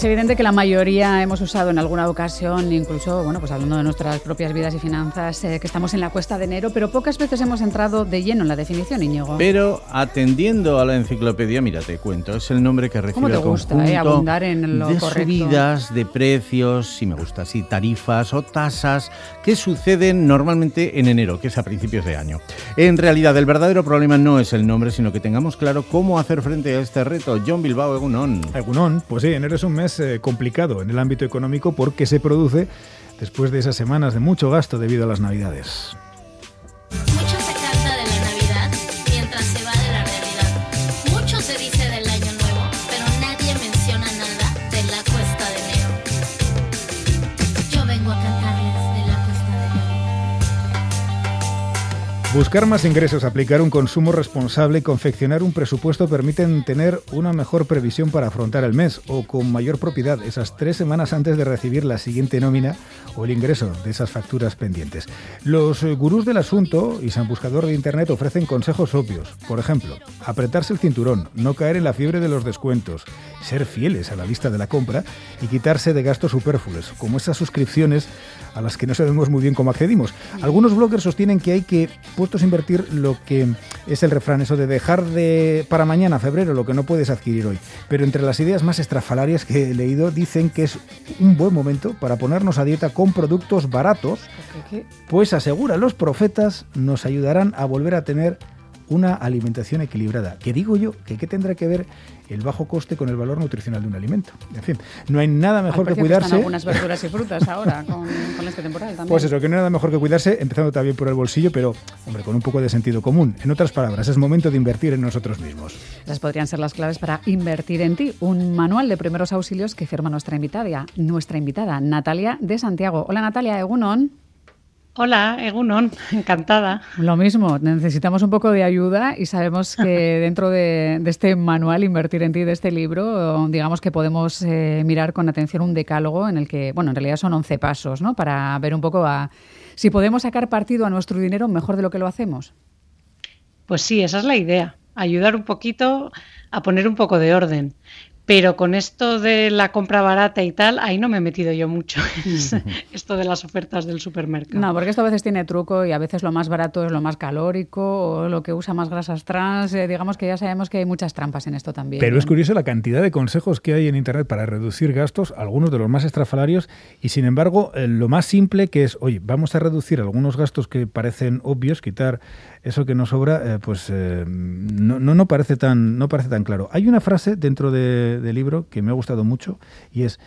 Es evidente que la mayoría hemos usado en alguna ocasión, incluso, bueno, pues hablando de nuestras propias vidas y finanzas, que estamos en la cuesta de enero, pero pocas veces hemos entrado de lleno en la definición, Íñigo. Pero atendiendo a la enciclopedia, mira, te cuento, es el nombre que recibe el conjunto. ¿Cómo te gusta abundar en lo de correcto? Subidas de precios, si me gusta así, tarifas o tasas que suceden normalmente en enero, que es a principios de año. En realidad, el verdadero problema no es el nombre, sino que tengamos claro cómo hacer frente a este reto. John Bilbao, Egunon. Egunon, pues sí, enero es un mes complicado en el ámbito económico porque se produce después de esas semanas de mucho gasto debido a las Navidades. Mucho se canta de la Navidad mientras se va de la realidad. Mucho se dice del Año Nuevo, pero nadie menciona nada de la cuesta de enero. Yo vengo a cantarles de la cuesta de enero. Buscar más ingresos, aplicar un consumo responsable y confeccionar un presupuesto permiten tener una mejor previsión para afrontar el mes o con mayor propiedad esas 3 semanas antes de recibir la siguiente nómina o el ingreso de esas facturas pendientes. Los gurús del asunto y San Buscador de Internet ofrecen consejos obvios. Por ejemplo, apretarse el cinturón, no caer en la fiebre de los descuentos, ser fieles a la lista de la compra y quitarse de gastos superfluos, como esas suscripciones a las que no sabemos muy bien cómo accedimos. Algunos bloggers sostienen que hay que puestos a invertir lo que es el refrán, eso de dejar para mañana, febrero, lo que no puedes adquirir hoy. Pero entre las ideas más estrafalarias que he leído, dicen que es un buen momento para ponernos a dieta con productos baratos, pues aseguran los profetas, nos ayudarán a volver a tener una alimentación equilibrada. Que digo yo, que ¿qué tendrá que ver el bajo coste con el valor nutricional de un alimento? En fin, no hay nada mejor que cuidarse. Están algunas verduras y frutas ahora con este temporal también. Pues eso, que no hay nada mejor que cuidarse, empezando también por el bolsillo, pero, hombre, con un poco de sentido común. En otras palabras, es momento de invertir en nosotros mismos. Esas podrían ser las claves para invertir en ti. Un manual de primeros auxilios que firma nuestra invitada, Natalia de Santiago. Hola, Natalia, Egunon. Hola, Egunon, encantada. Lo mismo, necesitamos un poco de ayuda y sabemos que dentro de este manual, Invertir en ti, de este libro, digamos que podemos mirar con atención un decálogo en el que, bueno, en realidad son 11 pasos, ¿no? Para ver un poco si podemos sacar partido a nuestro dinero mejor de lo que lo hacemos. Pues sí, esa es la idea, ayudar un poquito a poner un poco de orden. Pero con esto de la compra barata y tal, ahí no me he metido yo mucho, esto de las ofertas del supermercado. No, porque esto a veces tiene truco y a veces lo más barato es lo más calórico o lo que usa más grasas trans. Digamos que ya sabemos que hay muchas trampas en esto también. Pero es curioso la cantidad de consejos que hay en Internet para reducir gastos, algunos de los más estrafalarios, y sin embargo, lo más simple que es, oye, vamos a reducir algunos gastos que parecen obvios, quitar eso que nos sobra, no parece tan claro. Hay una frase dentro del libro que me ha gustado mucho y es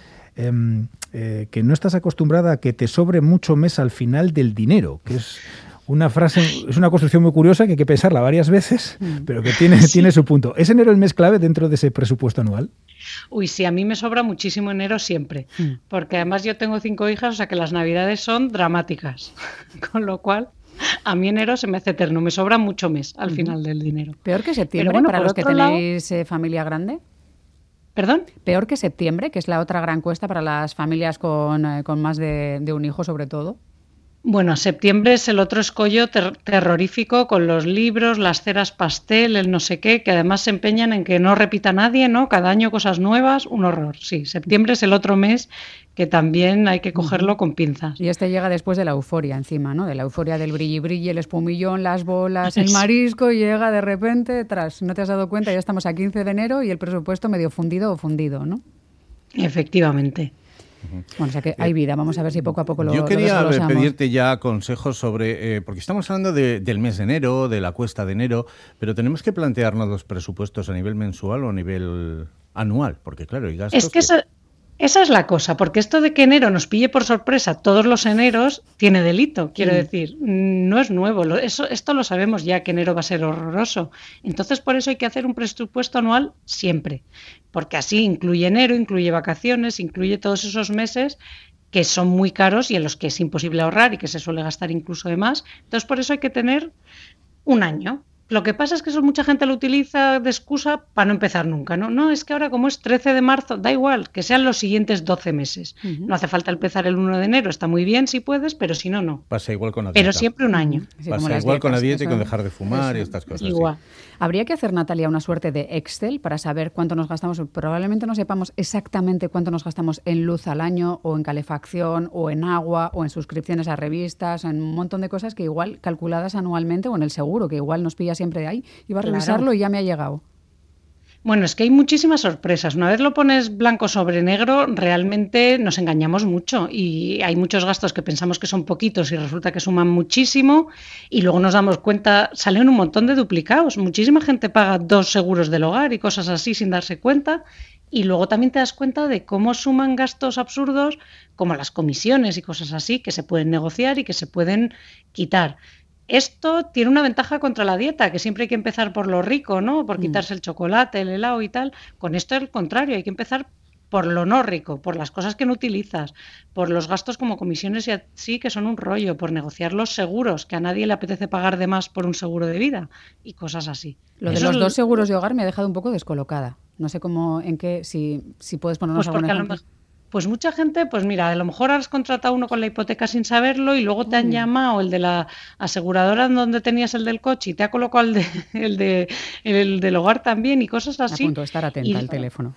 que no estás acostumbrada a que te sobre mucho mes al final del dinero, que es una frase, es una construcción muy curiosa que hay que pensarla varias veces, pero que tiene su punto. ¿Es enero el mes clave dentro de ese presupuesto anual? Uy, sí, a mí me sobra muchísimo enero siempre, porque además yo tengo 5 hijas, o sea que las navidades son dramáticas, con lo cual a mí enero se me hace eterno, me sobra mucho mes al final del dinero. ¿Peor que septiembre, bueno, para los que tenéis familia grande? ¿Perdón? ¿Peor que septiembre, que es la otra gran cuesta para las familias con más de un hijo, sobre todo? Bueno, septiembre es el otro escollo terrorífico con los libros, las ceras pastel, el no sé qué, que además se empeñan en que no repita nadie, ¿no? Cada año cosas nuevas, un horror. Sí, septiembre es el otro mes que también hay que cogerlo con pinzas. Y este llega después de la euforia encima, ¿no? De la euforia del brilli-brilli, el espumillón, las bolas, el marisco, y llega de repente, no te has dado cuenta, ya estamos a 15 de enero y el presupuesto medio fundido o fundido, ¿no? Efectivamente. Bueno, o sea que hay vida, vamos a ver si poco a poco lo desglosamos. Yo quería pedirte ya consejos sobre, porque estamos hablando del mes de enero, de la cuesta de enero, pero tenemos que plantearnos los presupuestos a nivel mensual o a nivel anual, porque claro, hay gastos... Es que esa es la cosa, porque esto de que enero nos pille por sorpresa todos los eneros tiene delito, quiero decir, no es nuevo, esto lo sabemos ya, que enero va a ser horroroso. Entonces por eso hay que hacer un presupuesto anual siempre, porque así incluye enero, incluye vacaciones, incluye todos esos meses que son muy caros y en los que es imposible ahorrar y que se suele gastar incluso de más. Entonces por eso hay que tener un año Lo que pasa es que eso mucha gente lo utiliza de excusa para no empezar nunca, ¿no? No, es que ahora como es 13 de marzo, da igual, que sean los siguientes 12 meses. No hace falta empezar el 1 de enero, está muy bien si puedes, pero si no, no. Pasa igual con la dieta. Pero siempre un año. Sí, Pasa como las igual con la dietas, dieta y con dejar de fumar y estas cosas. Igual. Habría que hacer, Natalia, una suerte de Excel para saber cuánto nos gastamos. Probablemente no sepamos exactamente cuánto nos gastamos en luz al año, o en calefacción, o en agua, o en suscripciones a revistas, o en un montón de cosas que igual calculadas anualmente, o en el seguro, que igual nos pilla siempre de ahí. Iba a revisarlo y ya me ha llegado. Bueno, es que hay muchísimas sorpresas. Una vez lo pones blanco sobre negro, realmente nos engañamos mucho y hay muchos gastos que pensamos que son poquitos y resulta que suman muchísimo y luego nos damos cuenta, salen un montón de duplicados. Muchísima gente paga 2 seguros del hogar y cosas así sin darse cuenta y luego también te das cuenta de cómo suman gastos absurdos como las comisiones y cosas así que se pueden negociar y que se pueden quitar. Esto tiene una ventaja contra la dieta, que siempre hay que empezar por lo rico, ¿no? Por quitarse el chocolate, el helado y tal. Con esto es el contrario, hay que empezar por lo no rico, por las cosas que no utilizas, por los gastos como comisiones y así, que son un rollo, por negociar los seguros, que a nadie le apetece pagar de más por un seguro de vida y cosas así. Lo de los 2 seguros de hogar me ha dejado un poco descolocada. No sé cómo, en qué, si puedes ponernos algún ejemplo. Pues mucha gente, pues mira, a lo mejor has contratado uno con la hipoteca sin saberlo y luego te han llamado el de la aseguradora donde tenías el del coche y te ha colocado el del hogar también y cosas así. A punto de estar atenta al teléfono.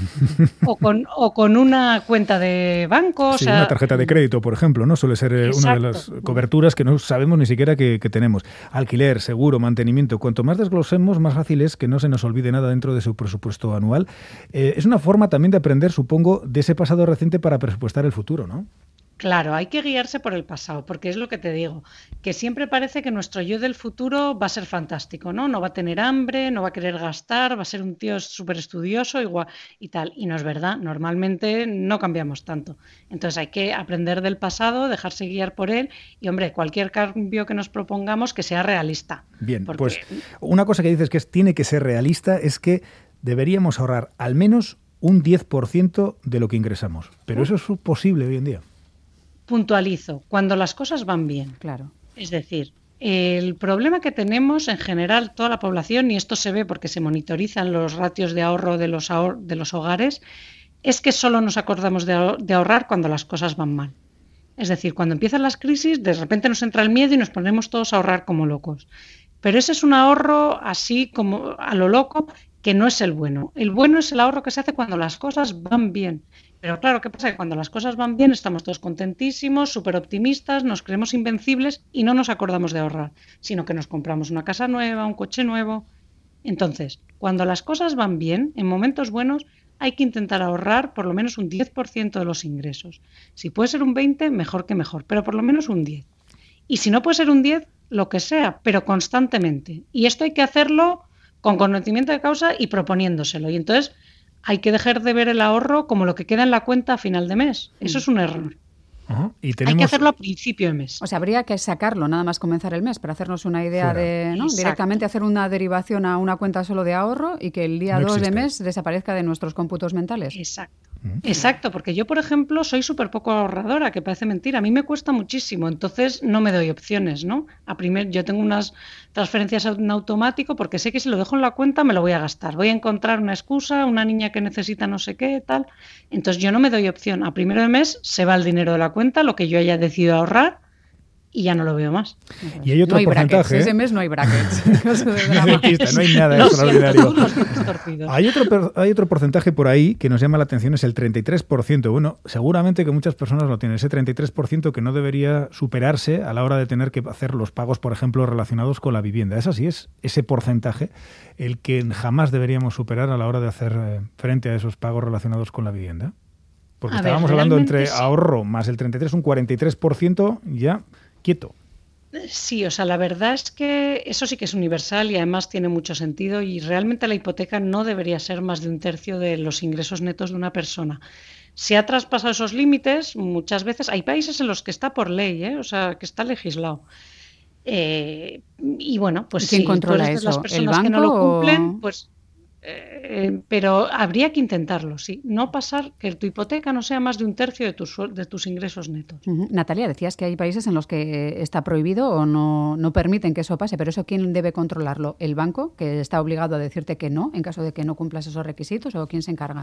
O con una cuenta de banco. Sí, o sea, una tarjeta de crédito, por ejemplo, ¿no? Suele ser una de las coberturas que no sabemos ni siquiera que tenemos. Alquiler, seguro, mantenimiento. Cuanto más desglosemos, más fácil es que no se nos olvide nada dentro de su presupuesto anual. Es una forma también de aprender, supongo, de ese pasado reciente para presupuestar el futuro, ¿no? Claro, hay que guiarse por el pasado, porque es lo que te digo, que siempre parece que nuestro yo del futuro va a ser fantástico, ¿no? No va a tener hambre, no va a querer gastar, va a ser un tío súper estudioso igual, y tal. Y no es verdad, normalmente no cambiamos tanto. Entonces hay que aprender del pasado, dejarse guiar por él y, hombre, cualquier cambio que nos propongamos que sea realista. Bien, pues una cosa que dices que tiene que ser realista es que deberíamos ahorrar al menos un 10% de lo que ingresamos. Pero eso es posible hoy en día. Puntualizo, cuando las cosas van bien. Claro. Es decir, el problema que tenemos en general toda la población, y esto se ve porque se monitorizan los ratios de ahorro de los hogares, es que solo nos acordamos de ahorrar cuando las cosas van mal. Es decir, cuando empiezan las crisis, de repente nos entra el miedo y nos ponemos todos a ahorrar como locos. Pero ese es un ahorro así como a lo loco, que no es el bueno. El bueno es el ahorro que se hace cuando las cosas van bien. Pero claro, ¿qué pasa? Que cuando las cosas van bien estamos todos contentísimos, súper optimistas, nos creemos invencibles y no nos acordamos de ahorrar, sino que nos compramos una casa nueva, un coche nuevo. Entonces, cuando las cosas van bien, en momentos buenos, hay que intentar ahorrar por lo menos un 10% de los ingresos. Si puede ser un 20%, mejor que mejor, pero por lo menos un 10%. Y si no puede ser un 10%, lo que sea, pero constantemente. Y esto hay que hacerlo con conocimiento de causa y proponiéndoselo. Y entonces hay que dejar de ver el ahorro como lo que queda en la cuenta a final de mes. Eso es un error. Y Hay que hacerlo a principio de mes. O sea, habría que sacarlo nada más comenzar el mes para hacernos una idea de, ¿no? Directamente hacer una derivación a una cuenta solo de ahorro y que el día 2 de mes desaparezca de nuestros cómputos mentales. Exacto. Exacto, porque yo, por ejemplo, soy súper poco ahorradora, que parece mentira. A mí me cuesta muchísimo, entonces no me doy opciones, ¿no? Yo tengo unas transferencias en automático porque sé que si lo dejo en la cuenta me lo voy a gastar. Voy a encontrar una excusa, una niña que necesita no sé qué, tal. Entonces yo no me doy opción. A primero de mes se va el dinero de la cuenta, lo que yo haya decidido ahorrar, y ya no lo veo más. Y hay otro porcentaje. Brackets. Ese mes no hay brackets. No hay nada extraordinario. Hay otro porcentaje por ahí que nos llama la atención, es el 33%. Bueno, seguramente que muchas personas lo tienen. Ese 33% que no debería superarse a la hora de tener que hacer los pagos, por ejemplo, relacionados con la vivienda. Es así, es ese porcentaje el que jamás deberíamos superar a la hora de hacer frente a esos pagos relacionados con la vivienda. Porque estábamos hablando entre ahorro más el 33, un 43% ya quieto. Sí, o sea, la verdad es que eso sí que es universal y además tiene mucho sentido y realmente la hipoteca no debería ser más de un tercio de los ingresos netos de una persona. Se ha traspasado esos límites muchas veces. Hay países en los que está por ley, o sea, que está legislado. Y bueno, pues ¿quién controla eso? las personas ¿El banco que no lo cumplen, pues pero habría que intentarlo, sí. No pasar, que tu hipoteca no sea más de 1/3 de tus ingresos netos. Natalia, decías que hay países en los que está prohibido o no permiten que eso pase, pero ¿eso quién debe controlarlo? ¿El banco, que está obligado a decirte que no en caso de que no cumplas esos requisitos, o quién se encarga?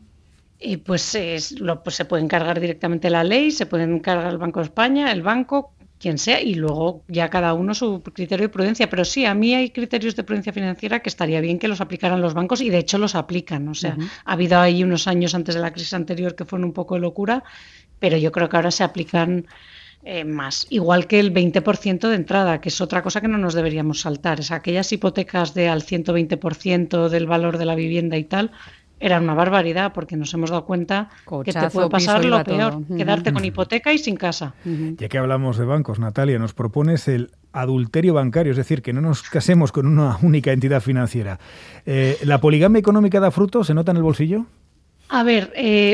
Pues se puede encargar directamente la ley, se puede encargar el Banco de España, el banco, quien sea, y luego ya cada uno su criterio de prudencia. Pero sí, a mí hay criterios de prudencia financiera que estaría bien que los aplicaran los bancos, y de hecho los aplican. O sea, ha habido ahí unos años antes de la crisis anterior que fueron un poco de locura, pero yo creo que ahora se aplican más. Igual que el 20% de entrada, que es otra cosa que no nos deberíamos saltar. Es aquellas hipotecas de al 120% del valor de la vivienda y tal, era una barbaridad, porque nos hemos dado cuenta que te puede pasar lo peor, quedarte con hipoteca y sin casa. Ya que hablamos de bancos, Natalia, nos propones el adulterio bancario, es decir, que no nos casemos con una única entidad financiera. ¿La poligamia económica da fruto? ¿Se nota en el bolsillo? A ver,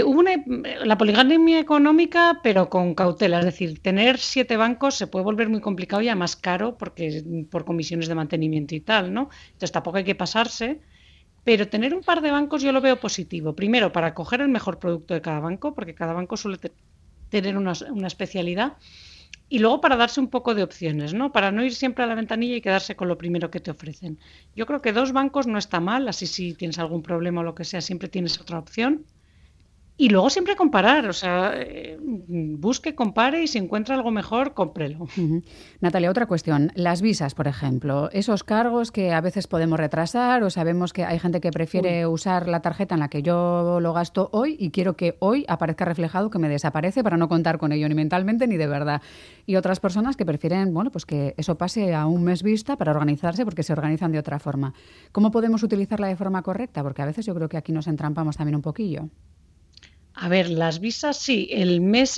la poligamia económica, pero con cautela. Es decir, tener 7 bancos se puede volver muy complicado y además caro, porque por comisiones de mantenimiento y tal, ¿no? Entonces tampoco hay que pasarse. Pero tener un par de bancos yo lo veo positivo. Primero, para coger el mejor producto de cada banco, porque cada banco suele tener una especialidad. Y luego para darse un poco de opciones, ¿no? Para no ir siempre a la ventanilla y quedarse con lo primero que te ofrecen. Yo creo que 2 bancos no está mal, así si tienes algún problema o lo que sea, siempre tienes otra opción. Y luego siempre comparar, o sea, busque, compare, y si encuentra algo mejor, cómprelo. Natalia, otra cuestión. Las visas, por ejemplo, esos cargos que a veces podemos retrasar, o sabemos que hay gente que prefiere usar la tarjeta en la que yo lo gasto hoy y quiero que hoy aparezca reflejado que me desaparece para no contar con ello ni mentalmente ni de verdad. Y otras personas que prefieren, bueno, pues que eso pase a un mes vista para organizarse, porque se organizan de otra forma. ¿Cómo podemos utilizarla de forma correcta? Porque a veces yo creo que aquí nos entrampamos también un poquillo. A ver, las visas sí, el mes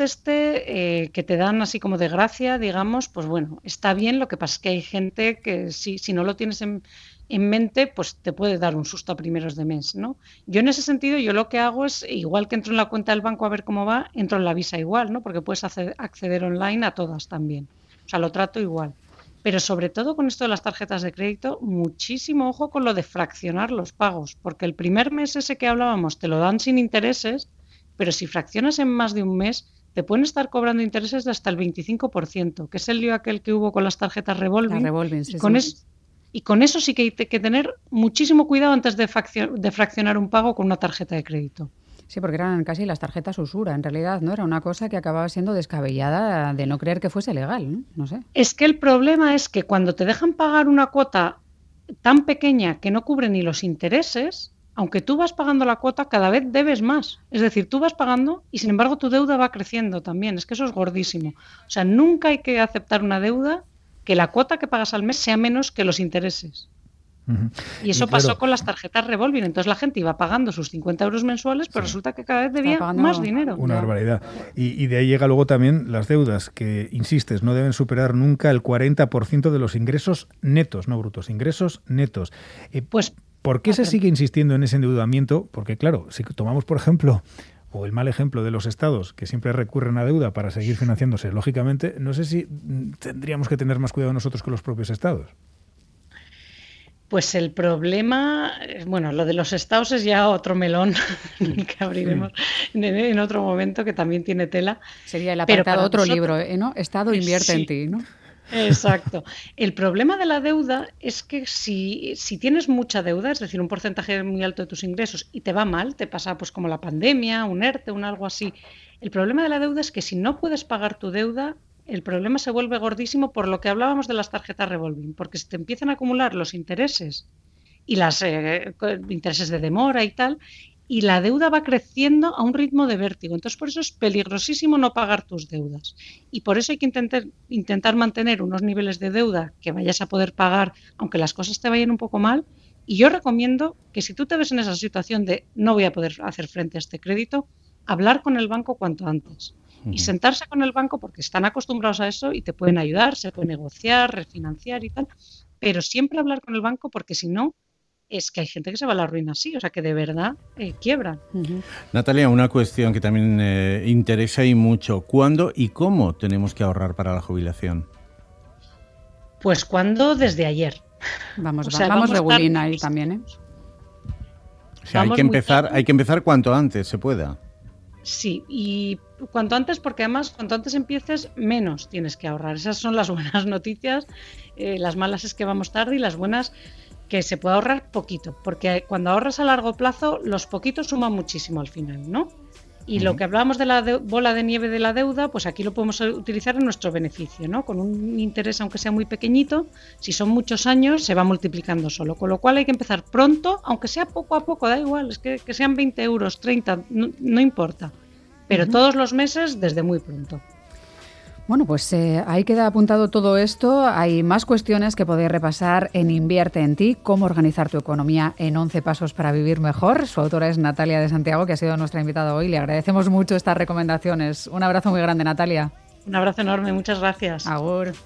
que te dan así como de gracia, digamos, pues bueno, está bien. Lo que pasa es que hay gente que si no lo tienes en mente, pues te puede dar un susto a primeros de mes, ¿no? Yo en ese sentido, yo lo que hago es, igual que entro en la cuenta del banco a ver cómo va, entro en la visa igual, ¿no? Porque puedes acceder online a todas también. O sea, lo trato igual. Pero sobre todo con esto de las tarjetas de crédito, muchísimo ojo con lo de fraccionar los pagos, porque el primer mes ese que hablábamos te lo dan sin intereses, pero si fraccionas en más de un mes, te pueden estar cobrando intereses de hasta el 25%, que es el lío aquel que hubo con las tarjetas revolving. Sí, y con eso sí que hay que tener muchísimo cuidado antes de fraccionar un pago con una tarjeta de crédito. Sí, porque eran casi las tarjetas usura, en realidad, ¿no? Era una cosa que acababa siendo descabellada de no creer que fuese legal, ¿no? No sé. Es que el problema es que cuando te dejan pagar una cuota tan pequeña que no cubre ni los intereses, aunque tú vas pagando la cuota, cada vez debes más. Es decir, tú vas pagando y sin embargo tu deuda va creciendo también. Es que eso es gordísimo. O sea, nunca hay que aceptar una deuda que la cuota que pagas al mes sea menos que los intereses. Y eso pasó con las tarjetas revolving. Entonces la gente iba pagando sus 50 euros mensuales, pero resulta que cada vez debía más dinero. Una barbaridad. Y de ahí llega luego también las deudas, que, insistes, no deben superar nunca el 40% de los ingresos netos, no brutos, ingresos netos. ¿Por qué se sigue insistiendo en ese endeudamiento? Porque, claro, si tomamos, por ejemplo, o el mal ejemplo de los estados, que siempre recurren a deuda para seguir financiándose, lógicamente, no sé si tendríamos que tener más cuidado nosotros que los propios estados. Pues el problema, bueno, lo de los estados es ya otro melón que abriremos en otro momento, que también tiene tela. Sería el apartado otro libro, ¿no? Estado invierte en ti, ¿no? Exacto. El problema de la deuda es que si tienes mucha deuda, es decir, un porcentaje muy alto de tus ingresos, y te va mal, te pasa pues como la pandemia, un ERTE, algo así. El problema de la deuda es que si no puedes pagar tu deuda, el problema se vuelve gordísimo, por lo que hablábamos de las tarjetas revolving, porque se te empiezan a acumular los intereses y los intereses de demora y tal, y la deuda va creciendo a un ritmo de vértigo. Entonces, por eso es peligrosísimo no pagar tus deudas. Y por eso hay que intentar mantener unos niveles de deuda que vayas a poder pagar, aunque las cosas te vayan un poco mal. Y yo recomiendo que si tú te ves en esa situación de no voy a poder hacer frente a este crédito, hablar con el banco cuanto antes. Y sentarse con el banco, porque están acostumbrados a eso y te pueden ayudar, se puede negociar, refinanciar y tal. Pero siempre hablar con el banco, porque si no, es que hay gente que se va a la ruina así, o sea, que de verdad quiebran. Natalia, una cuestión que también interesa y mucho. ¿Cuándo y cómo tenemos que ahorrar para la jubilación? Pues cuando, desde ayer. Vamos regulín ahí también, ¿eh? O sea, hay que empezar cuanto antes se pueda. Sí, y cuanto antes, porque además cuanto antes empieces, menos tienes que ahorrar. Esas son las buenas noticias. Las malas es que vamos tarde, y las buenas que se puede ahorrar poquito, porque cuando ahorras a largo plazo, los poquitos suman muchísimo al final, ¿no? Y lo que hablábamos de la bola de nieve de la deuda, pues aquí lo podemos utilizar en nuestro beneficio, ¿no? Con un interés, aunque sea muy pequeñito, si son muchos años, se va multiplicando solo. Con lo cual hay que empezar pronto, aunque sea poco a poco, da igual, es que sean 20 euros, 30, no importa. Pero todos los meses desde muy pronto. Bueno, pues ahí queda apuntado todo esto. Hay más cuestiones que podéis repasar en Invierte en ti, cómo organizar tu economía en 11 pasos para vivir mejor. Su autora es Natalia de Santiago, que ha sido nuestra invitada hoy. Le agradecemos mucho estas recomendaciones. Un abrazo muy grande, Natalia. Un abrazo enorme, muchas gracias. Agur.